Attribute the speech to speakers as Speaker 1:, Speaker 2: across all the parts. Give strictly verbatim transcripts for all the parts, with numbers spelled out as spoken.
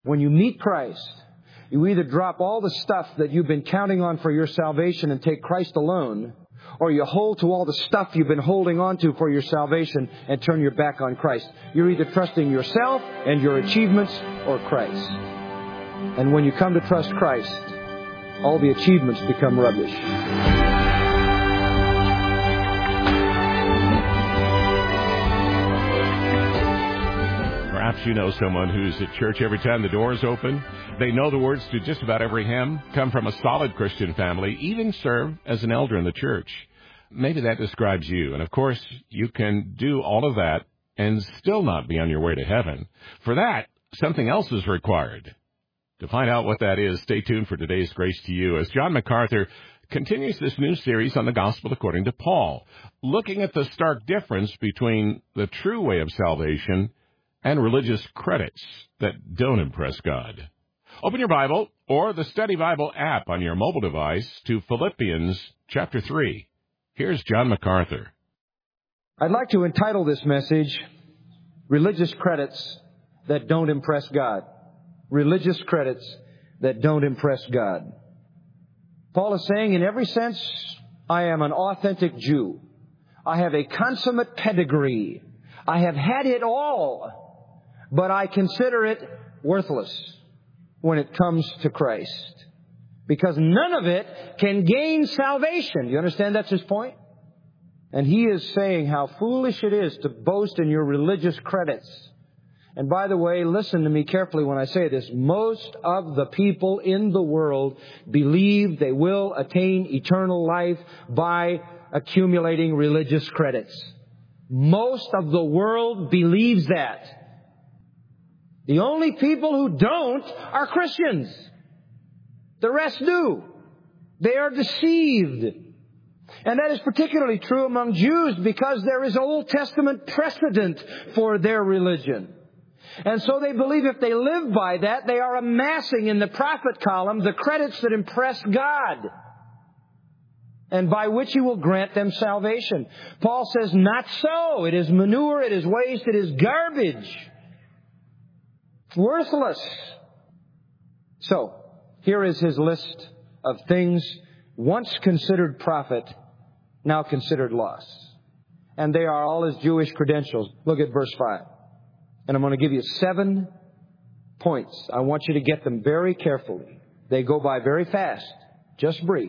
Speaker 1: When you meet Christ, you either drop all the stuff that you've been counting on for your salvation and take Christ alone, or you hold to all the stuff you've been holding on to for your salvation and turn your back on Christ. You're either trusting yourself and your achievements or Christ. And when you come to trust Christ, all the achievements become rubbish.
Speaker 2: Perhaps you know someone who's at church every time the doors open. They know the words to just about every hymn, come from a solid Christian family, even serve as an elder in the church. Maybe that describes you. And of course, you can do all of that and still not be on your way to heaven. For that, something else is required. To find out what that is, stay tuned for today's Grace to You as John MacArthur continues this new series on the Gospel according to Paul, looking at the stark difference between the true way of salvation and religious credits that don't impress God. Open your Bible or the Study Bible app on your mobile device to Philippians chapter three. Here's John MacArthur.
Speaker 1: I'd like to entitle this message, Religious Credits That Don't Impress God. Religious credits that don't impress God. Paul is saying, in every sense, I am an authentic Jew. I have a consummate pedigree. I have had it all. But I consider it worthless when it comes to Christ. Because none of it can gain salvation. You understand that's his point? And he is saying how foolish it is to boast in your religious credits. And by the way, listen to me carefully when I say this. Most of the people in the world believe they will attain eternal life by accumulating religious credits. Most of the world believes that. The only people who don't are Christians. The rest do. They are deceived. And that is particularly true among Jews because there is Old Testament precedent for their religion. And so they believe if they live by that, they are amassing in the profit column the credits that impress God, and by which He will grant them salvation. Paul says, not so. It is manure, it is waste, it is garbage. Worthless. So, here is his list of things once considered profit, now considered loss. And they are all his Jewish credentials. Look at verse five. And I'm going to give you seven points. I want you to get them very carefully. They go by very fast. Just brief.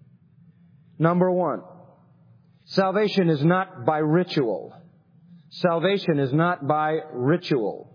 Speaker 1: Number one, salvation is not by ritual. Salvation is not by ritual.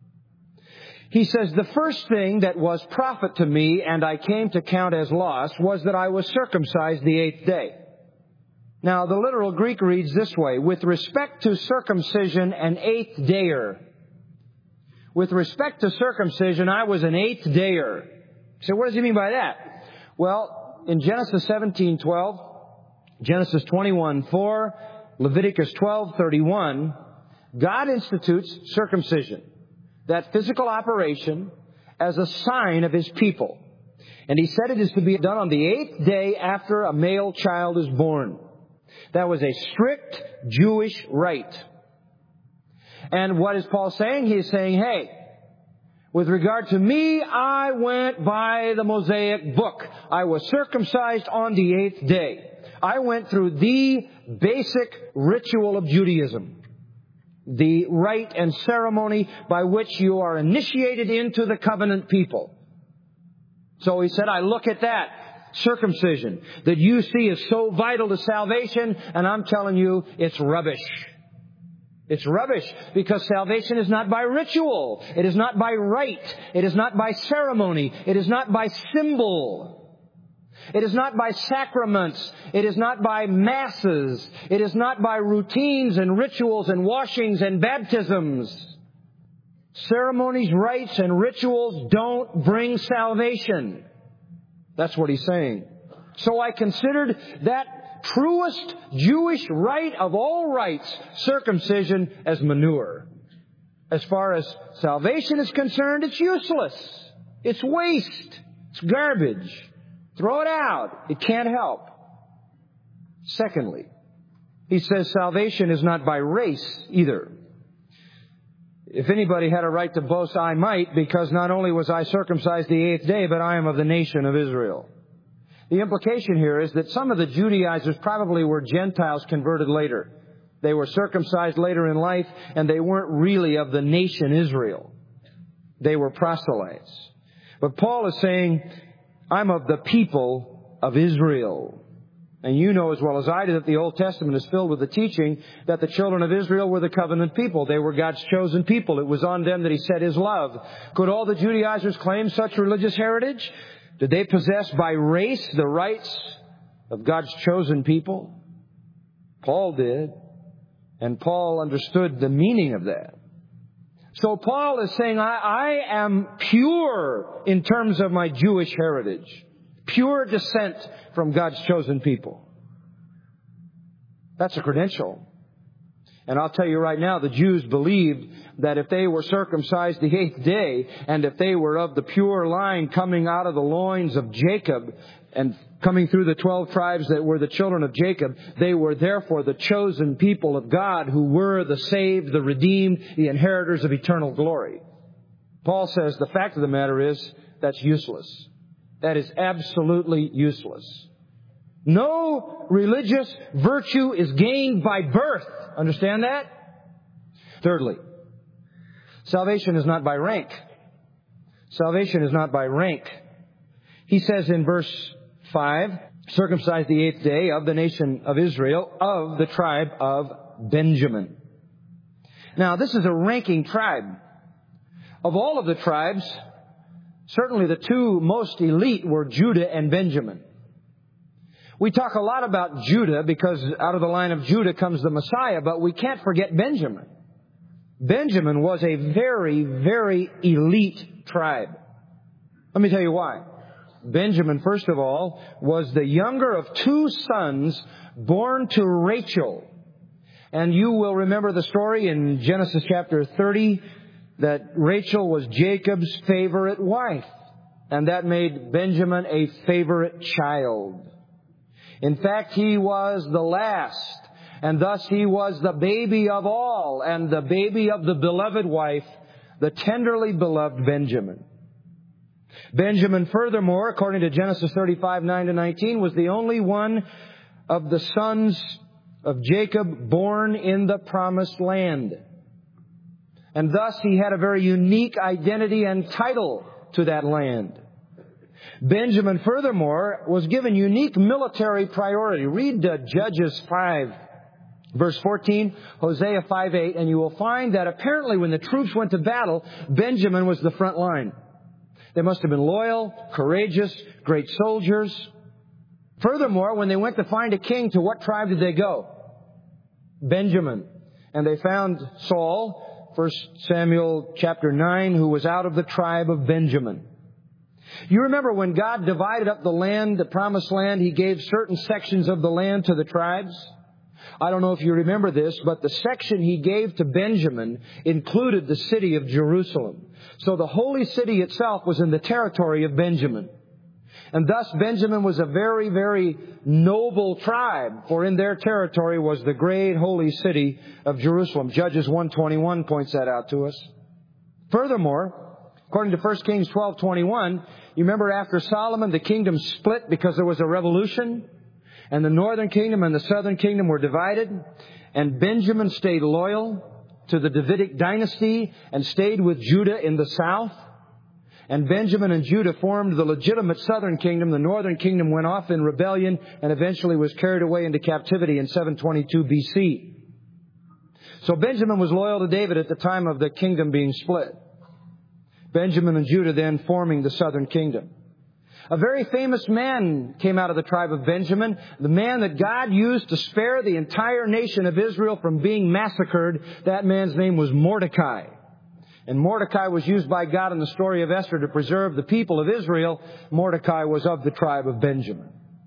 Speaker 1: He says, the first thing that was profit to me and I came to count as loss was that I was circumcised the eighth day. Now, the literal Greek reads this way, with respect to circumcision, an eighth dayer. With respect to circumcision, I was an eighth dayer. So what does he mean by that? Well, in Genesis seventeen twelve, Genesis twenty-one four, Leviticus twelve thirty-one, God institutes circumcision, that physical operation, as a sign of His people. And He said it is to be done on the eighth day after a male child is born. That was a strict Jewish rite. And what is Paul saying? He is saying, hey, with regard to me, I went by the Mosaic book. I was circumcised on the eighth day. I went through the basic ritual of Judaism. The rite and ceremony by which you are initiated into the covenant people. So he said, I look at that circumcision that you see is so vital to salvation, and I'm telling you, it's rubbish. It's rubbish because salvation is not by ritual. It is not by rite. It is not by ceremony. It is not by symbol. It is not by sacraments. It is not by masses. It is not by routines and rituals and washings and baptisms. Ceremonies, rites, and rituals don't bring salvation. That's what he's saying. So I considered that truest Jewish rite of all rites, circumcision, as manure. As far as salvation is concerned, it's useless. It's waste. It's garbage. Throw it out. It can't help. Secondly, he says salvation is not by race either. If anybody had a right to boast, I might, because not only was I circumcised the eighth day, but I am of the nation of Israel. The implication here is that some of the Judaizers probably were Gentiles converted later. They were circumcised later in life, and they weren't really of the nation Israel. They were proselytes. But Paul is saying, I'm of the people of Israel. And you know as well as I do that the Old Testament is filled with the teaching that the children of Israel were the covenant people. They were God's chosen people. It was on them that He set His love. Could all the Judaizers claim such religious heritage? Did they possess by race the rights of God's chosen people? Paul did. And Paul understood the meaning of that. So Paul is saying, I, I am pure in terms of my Jewish heritage. Pure descent from God's chosen people. That's a credential. And I'll tell you right now, the Jews believed that if they were circumcised the eighth day, and if they were of the pure line coming out of the loins of Jacob, and coming through the twelve tribes that were the children of Jacob, they were therefore the chosen people of God, who were the saved, the redeemed, the inheritors of eternal glory. Paul says the fact of the matter is, that's useless. That is absolutely useless. No religious virtue is gained by birth. Understand that? Thirdly, salvation is not by rank. Salvation is not by rank. He says in verse five, circumcised the eighth day of the nation of Israel, of the tribe of Benjamin. Now, this is a ranking tribe. Of all of the tribes, certainly the two most elite were Judah and Benjamin. We talk a lot about Judah because out of the line of Judah comes the Messiah, but we can't forget Benjamin. Benjamin was a very, very elite tribe. Let me tell you why. Benjamin, first of all, was the younger of two sons born to Rachel. And you will remember the story in Genesis chapter thirty that Rachel was Jacob's favorite wife. And that made Benjamin a favorite child. In fact, he was the last, and thus he was the baby of all, and the baby of the beloved wife, the tenderly beloved Benjamin. Benjamin, furthermore, according to Genesis thirty-five, nine to nineteen, was the only one of the sons of Jacob born in the promised land. And thus he had a very unique identity and title to that land. Benjamin, furthermore, was given unique military priority. Read uh, Judges five, verse fourteen, Hosea five, eight, and you will find that apparently when the troops went to battle, Benjamin was the front line. They must have been loyal, courageous, great soldiers. Furthermore, when they went to find a king, to what tribe did they go? Benjamin. And they found Saul, First Samuel chapter nine, who was out of the tribe of Benjamin. You remember when God divided up the land, the promised land, He gave certain sections of the land to the tribes? I don't know if you remember this, but the section He gave to Benjamin included the city of Jerusalem. So the holy city itself was in the territory of Benjamin. And thus Benjamin was a very, very noble tribe, for in their territory was the great holy city of Jerusalem. Judges one twenty-one points that out to us. Furthermore, according to First Kings twelve twenty-one, you remember after Solomon, the kingdom split because there was a revolution, and the northern kingdom and the southern kingdom were divided, and Benjamin stayed loyal to the Davidic dynasty and stayed with Judah in the south. And Benjamin and Judah formed the legitimate southern kingdom. The northern kingdom went off in rebellion and eventually was carried away into captivity in seven twenty-two B C. So Benjamin was loyal to David at the time of the kingdom being split. Benjamin and Judah then forming the southern kingdom. A very famous man came out of the tribe of Benjamin, the man that God used to spare the entire nation of Israel from being massacred. That man's name was Mordecai. And Mordecai was used by God in the story of Esther to preserve the people of Israel. Mordecai was of the tribe of Benjamin.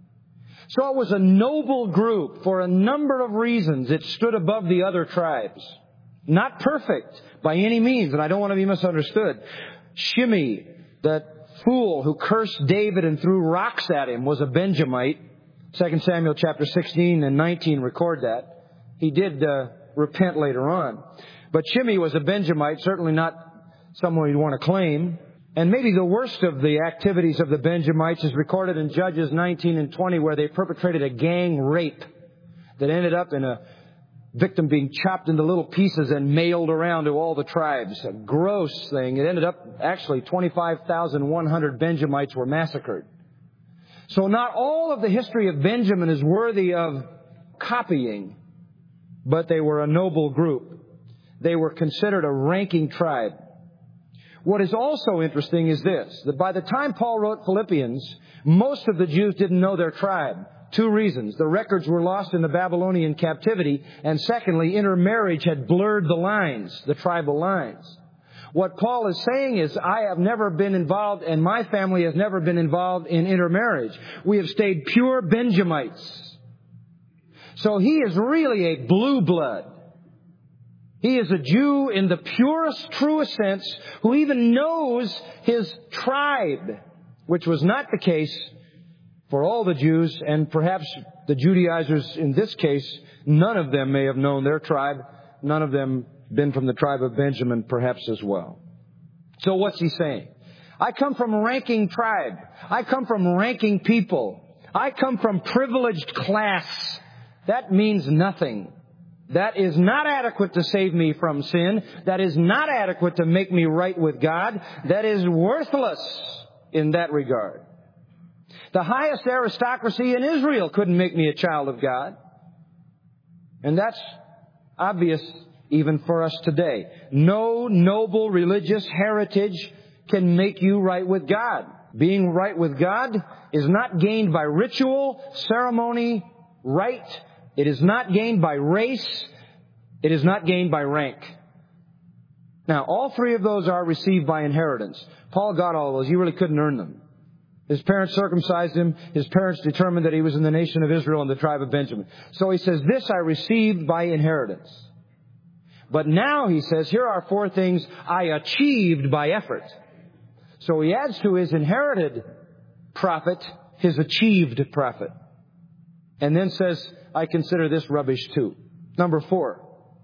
Speaker 1: So it was a noble group for a number of reasons. It stood above the other tribes. Not perfect by any means, and I don't want to be misunderstood. Shimei, that fool who cursed David and threw rocks at him, was a Benjamite. Second Samuel chapter sixteen and nineteen record that. He did uh, repent later on. But Shimei was a Benjamite, certainly not someone you'd want to claim. And maybe the worst of the activities of the Benjamites is recorded in Judges nineteen and twenty, where they perpetrated a gang rape that ended up in a victim being chopped into little pieces and mailed around to all the tribes. A gross thing. It ended up, actually, twenty-five thousand one hundred Benjamites were massacred. So not all of the history of Benjamin is worthy of copying, but they were a noble group. They were considered a ranking tribe. What is also interesting is this, that by the time Paul wrote Philippians, most of the Jews didn't know their tribe. Two reasons. The records were lost in the Babylonian captivity, and secondly, intermarriage had blurred the lines, the tribal lines. What Paul is saying is, I have never been involved, and my family has never been involved in intermarriage. We have stayed pure Benjamites. So he is really a blue blood. He is a Jew in the purest, truest sense, who even knows his tribe, which was not the case for all the Jews, and perhaps the Judaizers in this case, none of them may have known their tribe. None of them been from the tribe of Benjamin, perhaps as well. So what's he saying? I come from a ranking tribe. I come from ranking people. I come from privileged class. That means nothing. That is not adequate to save me from sin. That is not adequate to make me right with God. That is worthless in that regard. The highest aristocracy in Israel couldn't make me a child of God. And that's obvious even for us today. No noble religious heritage can make you right with God. Being right with God is not gained by ritual, ceremony, rite. It is not gained by race. It is not gained by rank. Now, all three of those are received by inheritance. Paul got all those. He really couldn't earn them. His parents circumcised him. His parents determined that he was in the nation of Israel and the tribe of Benjamin. So he says, this I received by inheritance. But now, he says, here are four things I achieved by effort. So he adds to his inherited profit his achieved profit. And then says, I consider this rubbish too. Number four.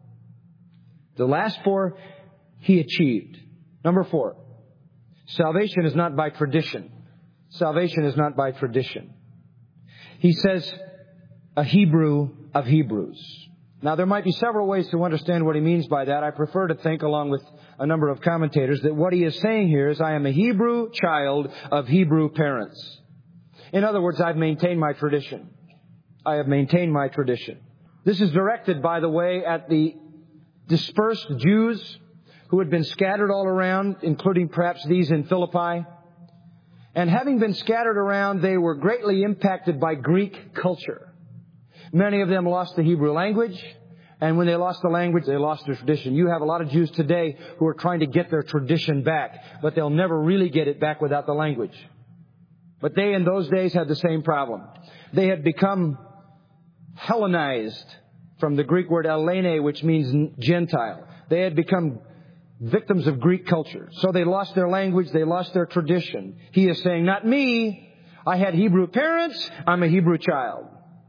Speaker 1: The last four he achieved. Number four. Salvation is not by tradition. Salvation is not by tradition. He says, a Hebrew of Hebrews. Now, there might be several ways to understand what he means by that. I prefer to think, along with a number of commentators, that what he is saying here is, I am a Hebrew child of Hebrew parents. In other words, I've maintained my tradition. I have maintained my tradition. This is directed, by the way, at the dispersed Jews who had been scattered all around, including perhaps these in Philippi. And having been scattered around, they were greatly impacted by Greek culture. Many of them lost the Hebrew language, and when they lost the language, they lost their tradition. You have a lot of Jews today who are trying to get their tradition back, but they'll never really get it back without the language. But they in those days had the same problem. They had become Hellenized from the Greek word Elene, which means Gentile. They had become victims of Greek culture. So they lost their language, they lost their tradition. He is saying, not me. I had Hebrew parents. I'm a Hebrew child.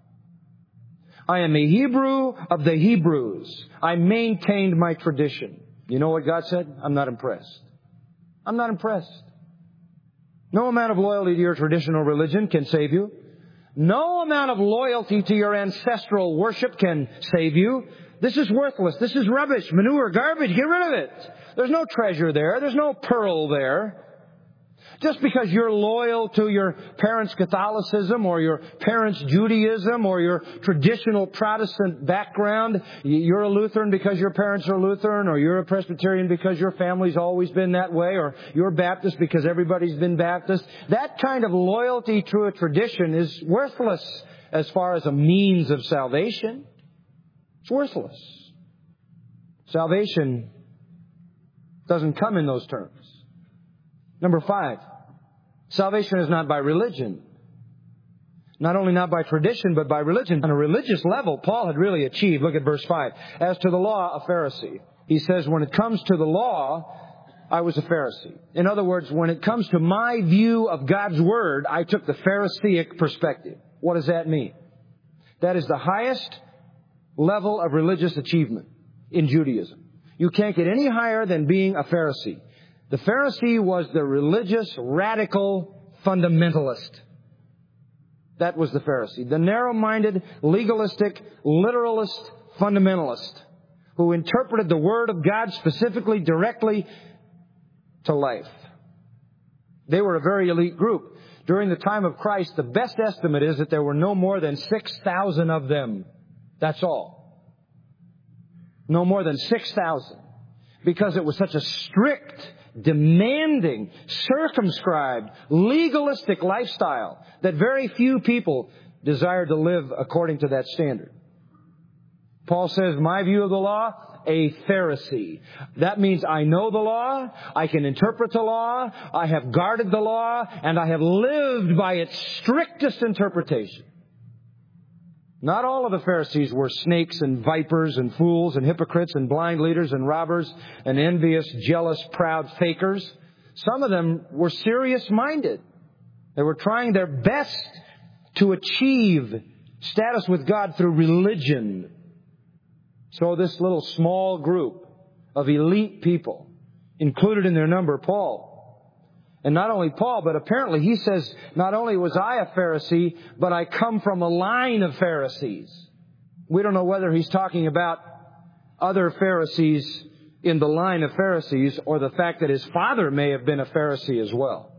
Speaker 1: I am a Hebrew of the Hebrews. I maintained my tradition. You know what God said? I'm not impressed. I'm not impressed. No amount of loyalty to your traditional religion can save you. No amount of loyalty to your ancestral worship can save you. This is worthless. This is rubbish, manure, garbage. Get rid of it. There's no treasure there. There's no pearl there. Just because you're loyal to your parents' Catholicism or your parents' Judaism or your traditional Protestant background, you're a Lutheran because your parents are Lutheran, or you're a Presbyterian because your family's always been that way, or you're Baptist because everybody's been Baptist. That kind of loyalty to a tradition is worthless as far as a means of salvation. It's worthless. Salvation doesn't come in those terms. Number five, salvation is not by religion. Not only not by tradition, but by religion. On a religious level, Paul had really achieved. Look at verse five. As to the law, a Pharisee. He says, when it comes to the law, I was a Pharisee. In other words, when it comes to my view of God's Word, I took the Pharisaic perspective. What does that mean? That is the highest level of religious achievement. in Judaism. You can't get any higher than being a Pharisee. The Pharisee was the religious, radical fundamentalist. That was the Pharisee. The narrow-minded, legalistic, literalist fundamentalist who interpreted the Word of God specifically, directly to life. They were a very elite group. During the time of Christ, the best estimate is that there were no more than six thousand of them. That's all. No more than six thousand. Because it was such a strict, demanding, circumscribed, legalistic lifestyle that very few people desired to live according to that standard. Paul says, my view of the law, a Pharisee. That means I know the law, I can interpret the law, I have guarded the law, and I have lived by its strictest interpretation. Not all of the Pharisees were snakes and vipers and fools and hypocrites and blind leaders and robbers and envious, jealous, proud fakers. Some of them were serious-minded. They were trying their best to achieve status with God through religion. So this little small group of elite people included in their number Paul. And not only Paul, but apparently he says, not only was I a Pharisee, but I come from a line of Pharisees. We don't know whether he's talking about other Pharisees in the line of Pharisees or the fact that his father may have been a Pharisee as well.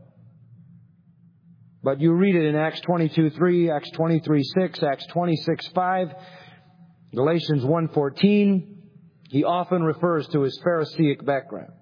Speaker 1: But you read it in Acts twenty-two three, Acts twenty-three six, Acts twenty-six five, Galatians one fourteen. He often refers to his Pharisaic background.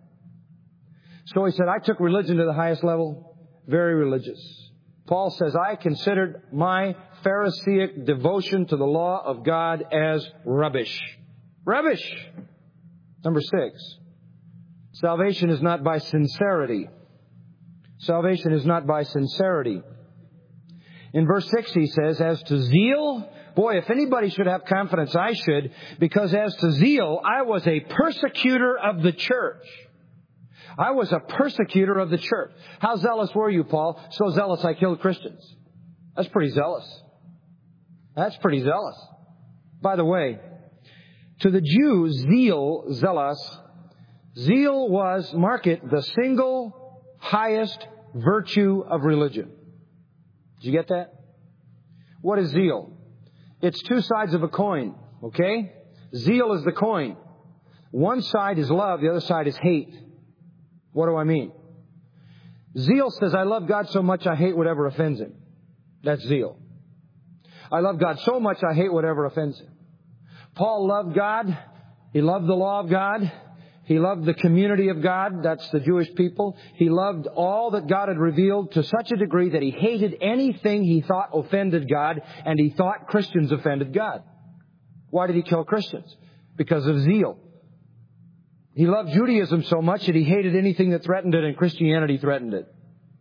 Speaker 1: So he said, I took religion to the highest level, very religious. Paul says, I considered my Pharisaic devotion to the law of God as rubbish. Rubbish! Number six, salvation is not by sincerity. Salvation is not by sincerity. In verse six he says, as to zeal, boy, if anybody should have confidence, I should, because as to zeal, I was a persecutor of the church. I was a persecutor of the church. How zealous were you, Paul? So zealous I killed Christians. That's pretty zealous. That's pretty zealous. By the way, to the Jew, zeal, zealous, zeal was, mark it, the single highest virtue of religion. Did you get that? What is zeal? It's two sides of a coin, okay? Zeal is the coin. One side is love, the other side is hate. What do I mean? Zeal says, I love God so much I hate whatever offends Him. That's zeal. I love God so much I hate whatever offends Him. Paul loved God. He loved the law of God. He loved the community of God. That's the Jewish people. He loved all that God had revealed to such a degree that he hated anything he thought offended God, and he thought Christians offended God. Why did he kill Christians? Because of zeal. He loved Judaism so much that he hated anything that threatened it, and Christianity threatened it.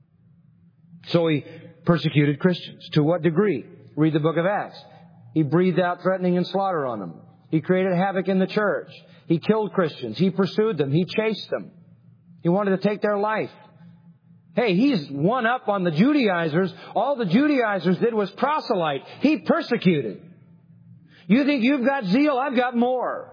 Speaker 1: So he persecuted Christians. To what degree? Read the book of Acts. He breathed out threatening and slaughter on them. He created havoc in the church. He killed Christians. He pursued them. He chased them. He wanted to take their life. Hey, he's one up on the Judaizers. All the Judaizers did was proselyte. He persecuted. You think you've got zeal? I've got more.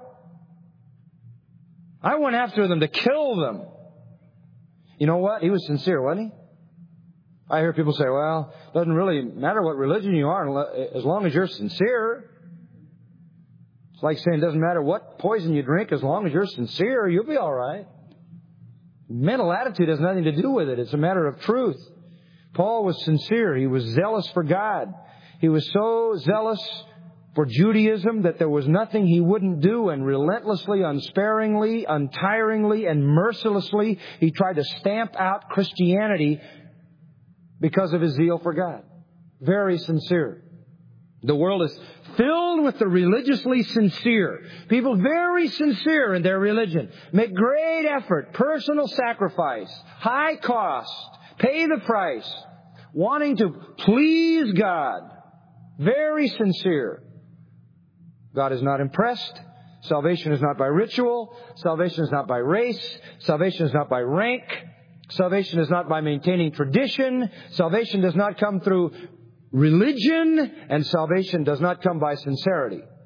Speaker 1: I went after them to kill them. You know what? He was sincere, wasn't he? I hear people say, well, it doesn't really matter what religion you are as long as you're sincere. It's like saying it doesn't matter what poison you drink as long as you're sincere, you'll be all right. Mental attitude has nothing to do with it. It's a matter of truth. Paul was sincere. He was zealous for God. He was so zealous for Judaism that there was nothing he wouldn't do, and relentlessly, unsparingly, untiringly, and mercilessly he tried to stamp out Christianity because of his zeal for God. Very sincere. The world is filled with the religiously sincere. People very sincere in their religion. Make great effort, personal sacrifice, high cost, pay the price, wanting to please God. Very sincere. God is not impressed. Salvation is not by ritual. Salvation is not by race. Salvation is not by rank. Salvation is not by maintaining tradition. Salvation does not come through religion. And salvation does not come by sincerity.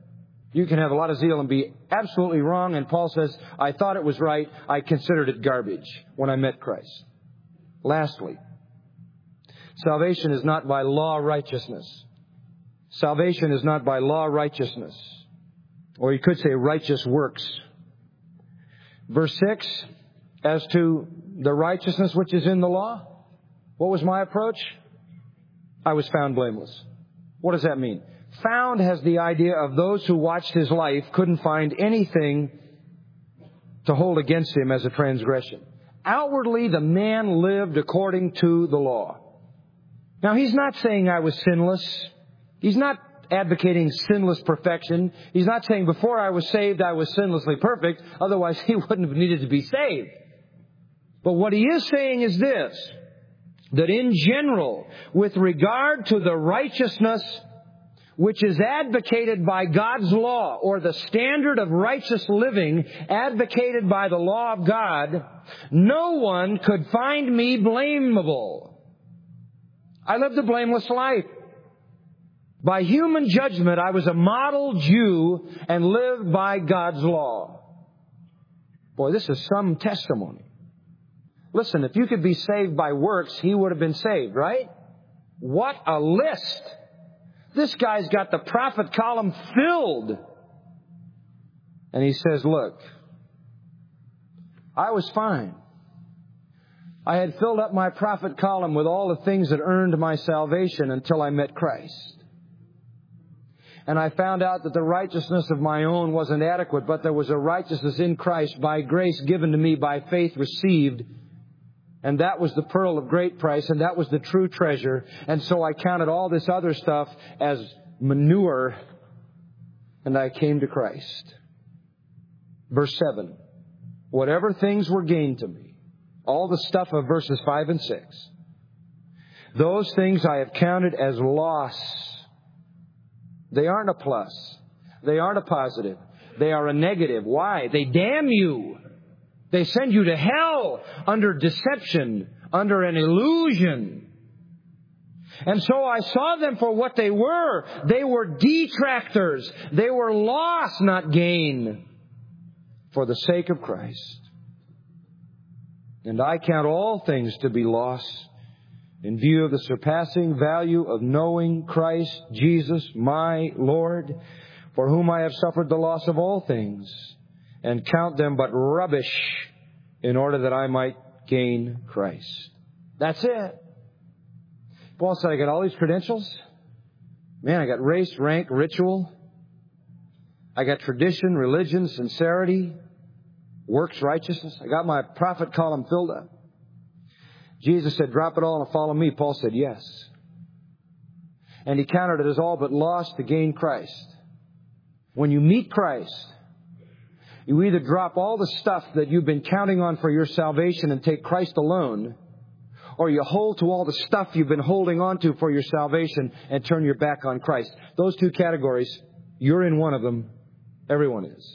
Speaker 1: You can have a lot of zeal and be absolutely wrong. And Paul says, I thought it was right. I considered it garbage when I met Christ. Lastly, salvation is not by law righteousness. Salvation is not by law righteousness. Or you could say righteous works. Verse six, as to the righteousness which is in the law, what was my approach? I was found blameless. What does that mean? Found has the idea of those who watched his life couldn't find anything to hold against him as a transgression. Outwardly, the man lived according to the law. Now, he's not saying I was sinless. He's not advocating sinless perfection. He's not saying before I was saved, I was sinlessly perfect. Otherwise, he wouldn't have needed to be saved. But what he is saying is this, that in general, with regard to the righteousness which is advocated by God's law, or the standard of righteous living advocated by the law of God, no one could find me blamable. I lived a blameless life. By human judgment, I was a model Jew and lived by God's law. Boy, this is some testimony. Listen, if you could be saved by works, he would have been saved, right? What a list! This guy's got the prophet column filled. And he says, look, I was fine. I had filled up my prophet column with all the things that earned my salvation until I met Christ. And I found out that the righteousness of my own wasn't adequate, but there was a righteousness in Christ by grace given to me, by faith received. And that was the pearl of great price, and that was the true treasure. And so I counted all this other stuff as manure, and I came to Christ. Verse seven. Whatever things were gained to me, all the stuff of verses five and six, those things I have counted as loss. They aren't a plus. They aren't a positive. They are a negative. Why? They damn you. They send you to hell under deception, under an illusion. And so I saw them for what they were. They were detractors. They were loss, not gain, for the sake of Christ. And I count all things to be loss in view of the surpassing value of knowing Christ Jesus, my Lord, for whom I have suffered the loss of all things, and count them but rubbish in order that I might gain Christ. That's it. Paul said, I got all these credentials. Man, I got race, rank, ritual. I got tradition, religion, sincerity, works, righteousness. I got my prophet column filled up. Jesus said, drop it all and follow me. Paul said, yes. And he counted it as all but loss to gain Christ. When you meet Christ, you either drop all the stuff that you've been counting on for your salvation and take Christ alone, or you hold to all the stuff you've been holding on to for your salvation and turn your back on Christ. Those two categories, you're in one of them. Everyone is.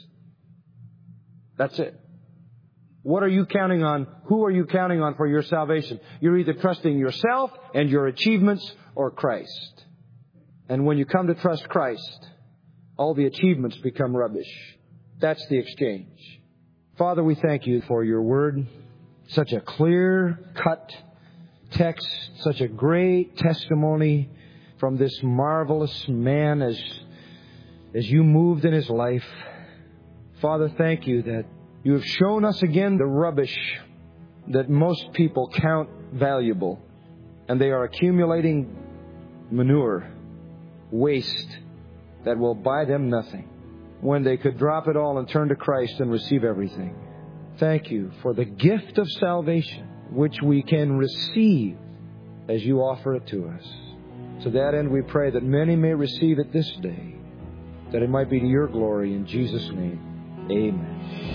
Speaker 1: That's it. What are you counting on? Who are you counting on for your salvation? You're either trusting yourself and your achievements or Christ. And when you come to trust Christ, all the achievements become rubbish. That's the exchange. Father, we thank you for your word. Such a clear-cut text, such a great testimony from this marvelous man as, as you moved in his life. Father, thank you that you have shown us again the rubbish that most people count valuable, and they are accumulating manure, waste that will buy them nothing, when they could drop it all and turn to Christ and receive everything. Thank you for the gift of salvation, which we can receive as you offer it to us. To that end, we pray that many may receive it this day, that it might be to your glory. In Jesus' name, amen.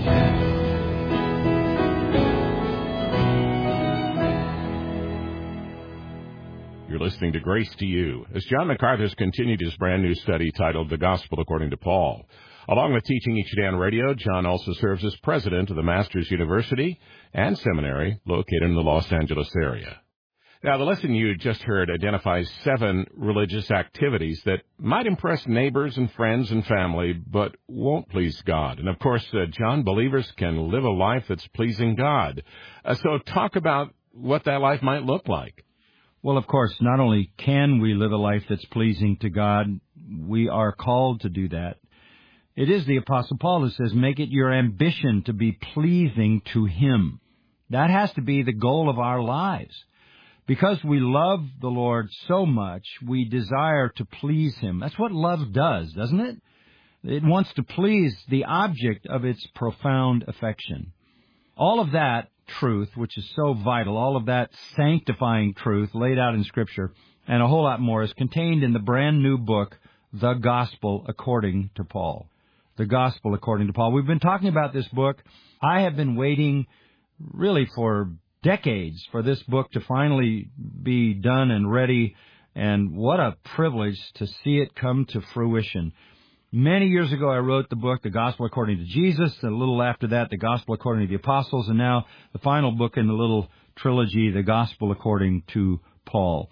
Speaker 2: You're listening to Grace to You, as John MacArthur has continued his brand new study titled The Gospel According to Paul. Along with teaching each day on radio, John also serves as president of the Masters University and Seminary located in the Los Angeles area. Now, the lesson you just heard identifies seven religious activities that might impress neighbors and friends and family, but won't please God. And, of course, uh, John, believers can live a life that's pleasing God. Uh, so talk about what that life might look like.
Speaker 3: Well, of course, not only can we live a life that's pleasing to God, we are called to do that. It is the Apostle Paul who says, make it your ambition to be pleasing to Him. That has to be the goal of our lives. Because we love the Lord so much, we desire to please Him. That's what love does, doesn't it? It wants to please the object of its profound affection. All of that truth, which is so vital, all of that sanctifying truth laid out in Scripture, and a whole lot more, is contained in the brand new book, The Gospel According to Paul. The Gospel According to Paul. We've been talking about this book. I have been waiting really for decades for this book to finally be done and ready, and what a privilege to see it come to fruition. Many years ago, I wrote the book, The Gospel According to Jesus, and a little after that, The Gospel According to the Apostles, and now the final book in the little trilogy, The Gospel According to Paul.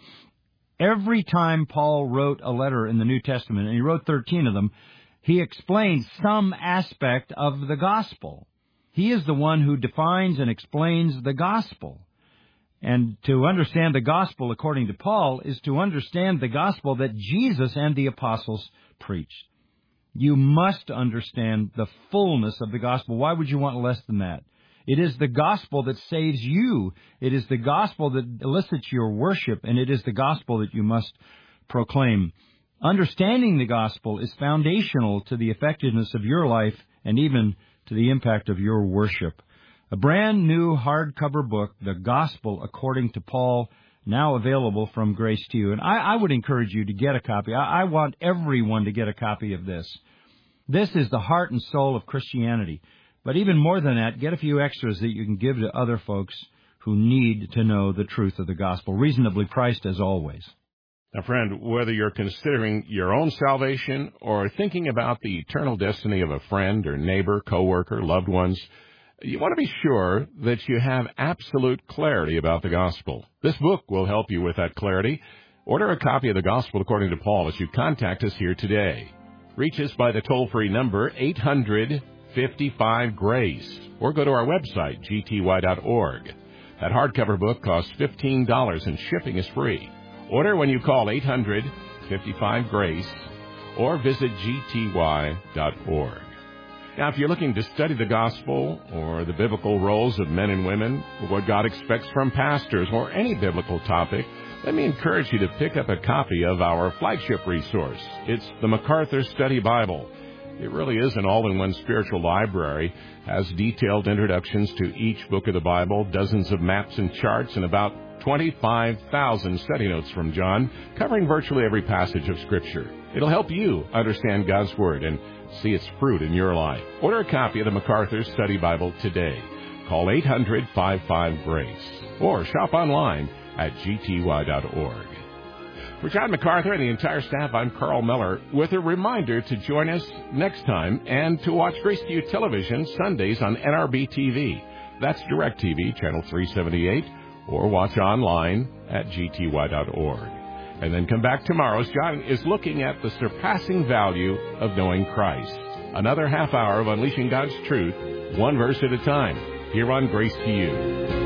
Speaker 3: Every time Paul wrote a letter in the New Testament, and he wrote thirteen of them, he explained some aspect of the gospel. He is the one who defines and explains the gospel. And to understand the gospel according to Paul is to understand the gospel that Jesus and the apostles preached. You must understand the fullness of the gospel. Why would you want less than that? It is the gospel that saves you. It is the gospel that elicits your worship, and it is the gospel that you must proclaim. Understanding the gospel is foundational to the effectiveness of your life and even to the impact of your worship. A brand new hardcover book, The Gospel According to Paul, now available from Grace to You. And I, I would encourage you to get a copy. I, I want everyone to get a copy of this. This is the heart and soul of Christianity. But even more than that, get a few extras that you can give to other folks who need to know the truth of the gospel, reasonably priced as always.
Speaker 2: Now, friend, whether you're considering your own salvation or thinking about the eternal destiny of a friend or neighbor, coworker, loved ones, you want to be sure that you have absolute clarity about the gospel. This book will help you with that clarity. Order a copy of The Gospel According to Paul as you contact us here today. Reach us by the toll-free number eight hundred, fifty-five, GRACE or go to our website, g t y dot org. That hardcover book costs fifteen dollars and shipping is free. Order when you call eight hundred, fifty-five, GRACE or visit g t y dot org. Now, if you're looking to study the gospel or the biblical roles of men and women, what God expects from pastors, or any biblical topic, let me encourage you to pick up a copy of our flagship resource. It's the MacArthur Study Bible. It really is an all-in-one spiritual library, has detailed introductions to each book of the Bible, dozens of maps and charts, and about twenty-five thousand study notes from John, covering virtually every passage of Scripture. It'll help you understand God's Word and see its fruit in your life. Order a copy of the MacArthur Study Bible today. Call eight hundred, fifty-five, GRACE or shop online at g t y dot org. For John MacArthur and the entire staff, I'm Carl Miller, with a reminder to join us next time and to watch Grace to You Television Sundays on N R B T V. That's DirecTV, channel three seventy-eight, or watch online at g t y dot org. And then come back tomorrow as John is looking at the surpassing value of knowing Christ. Another half hour of unleashing God's truth, one verse at a time, here on Grace to You.